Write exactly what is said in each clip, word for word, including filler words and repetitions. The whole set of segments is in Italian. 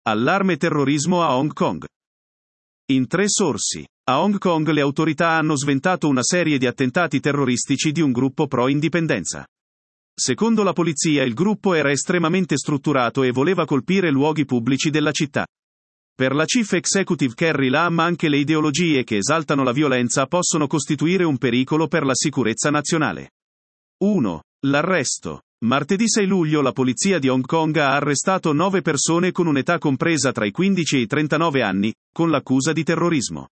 Allarme terrorismo a Hong Kong. In tre sorsi. A Hong Kong le autorità hanno sventato una serie di attentati terroristici di un gruppo pro-indipendenza. Secondo la polizia il gruppo era estremamente strutturato e voleva colpire luoghi pubblici della città. Per la Chief Executive Carrie Lam anche le ideologie che esaltano la violenza possono costituire un pericolo per la sicurezza nazionale. uno. L'arresto. Martedì sei luglio la polizia di Hong Kong ha arrestato nove persone con un'età compresa tra i quindici e i trentanove anni, con l'accusa di terrorismo.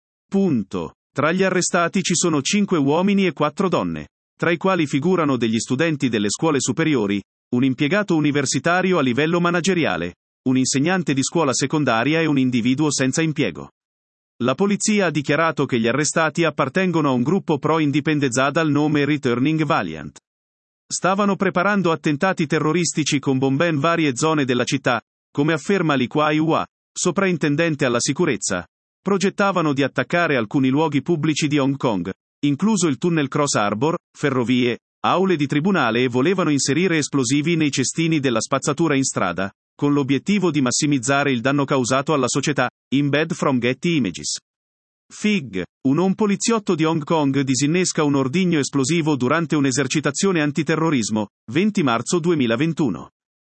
Punto. Tra gli arrestati ci sono cinque uomini e quattro donne, tra i quali figurano degli studenti delle scuole superiori, un impiegato universitario a livello manageriale, un insegnante di scuola secondaria e un individuo senza impiego. La polizia ha dichiarato che gli arrestati appartengono a un gruppo pro-indipendenza dal nome Returning Valiant. Stavano preparando attentati terroristici con bombe in varie zone della città, come afferma Li Kuai-hua, sovrintendente alla sicurezza. Progettavano di attaccare alcuni luoghi pubblici di Hong Kong, incluso il tunnel Cross Harbor, ferrovie, aule di tribunale e volevano inserire esplosivi nei cestini della spazzatura in strada, con l'obiettivo di massimizzare il danno causato alla società. Embed from Getty Images. Fig. Un, un poliziotto di Hong Kong disinnesca un ordigno esplosivo durante un'esercitazione antiterrorismo, venti marzo duemilaventuno.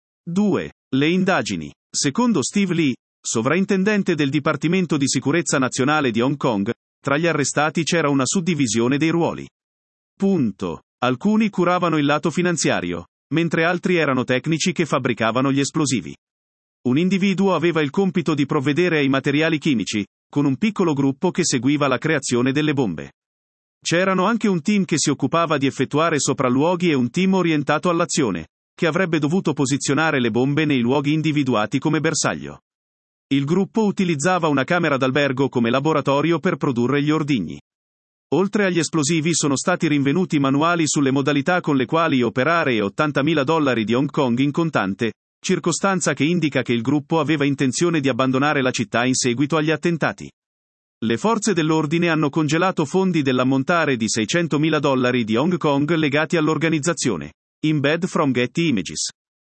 due. Le indagini. Secondo Steve Lee, sovrintendente del Dipartimento di Sicurezza Nazionale di Hong Kong, tra gli arrestati c'era una suddivisione dei ruoli. Punto. Alcuni curavano il lato finanziario, mentre altri erano tecnici che fabbricavano gli esplosivi. Un individuo aveva il compito di provvedere ai materiali chimici, con un piccolo gruppo che seguiva la creazione delle bombe. C'erano anche un team che si occupava di effettuare sopralluoghi e un team orientato all'azione, che avrebbe dovuto posizionare le bombe nei luoghi individuati come bersaglio. Il gruppo utilizzava una camera d'albergo come laboratorio per produrre gli ordigni. Oltre agli esplosivi sono stati rinvenuti manuali sulle modalità con le quali operare e ottantamila dollari di Hong Kong in contante, circostanza che indica che il gruppo aveva intenzione di abbandonare la città in seguito agli attentati. Le forze dell'ordine hanno congelato fondi dell'ammontare di seicentomila dollari di Hong Kong legati all'organizzazione. Embed from Getty Images.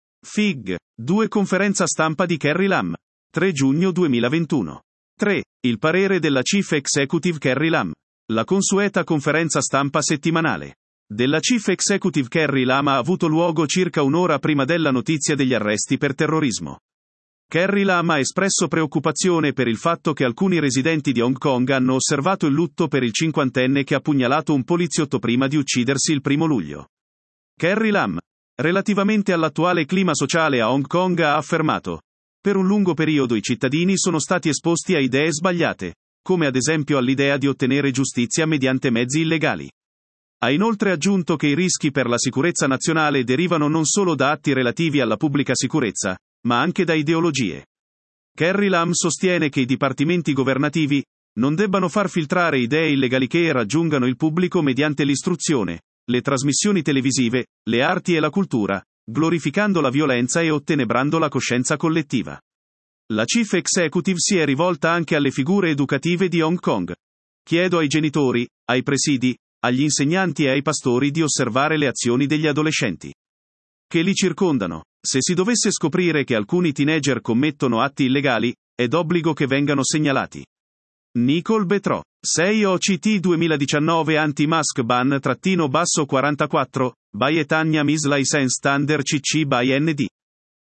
Fig. due Conferenza stampa di Carrie Lam. tre giugno duemilaventuno. tre. Il parere della Chief Executive Carrie Lam. La consueta conferenza stampa settimanale della Chief Executive Carrie Lam ha avuto luogo circa un'ora prima della notizia degli arresti per terrorismo. Carrie Lam ha espresso preoccupazione per il fatto che alcuni residenti di Hong Kong hanno osservato il lutto per il cinquantenne che ha pugnalato un poliziotto prima di uccidersi il primo luglio. Carrie Lam, relativamente all'attuale clima sociale a Hong Kong, ha affermato: per un lungo periodo i cittadini sono stati esposti a idee sbagliate, come ad esempio all'idea di ottenere giustizia mediante mezzi illegali. Ha inoltre aggiunto che i rischi per la sicurezza nazionale derivano non solo da atti relativi alla pubblica sicurezza, ma anche da ideologie. Carrie Lam sostiene che i dipartimenti governativi non debbano far filtrare idee illegali che raggiungano il pubblico mediante l'istruzione, le trasmissioni televisive, le arti e la cultura, glorificando la violenza e ottenebrando la coscienza collettiva. La Chief Executive si è rivolta anche alle figure educative di Hong Kong. Chiedo ai genitori, ai presidi, agli insegnanti e ai pastori di osservare le azioni degli adolescenti che li circondano. Se si dovesse scoprire che alcuni teenager commettono atti illegali, è d'obbligo che vengano segnalati. Nicole Betrò. sei O C T duemiladiciannove Anti-Mask Ban trattino basso quarantaquattro, by Etania Mis License Under C C by N D.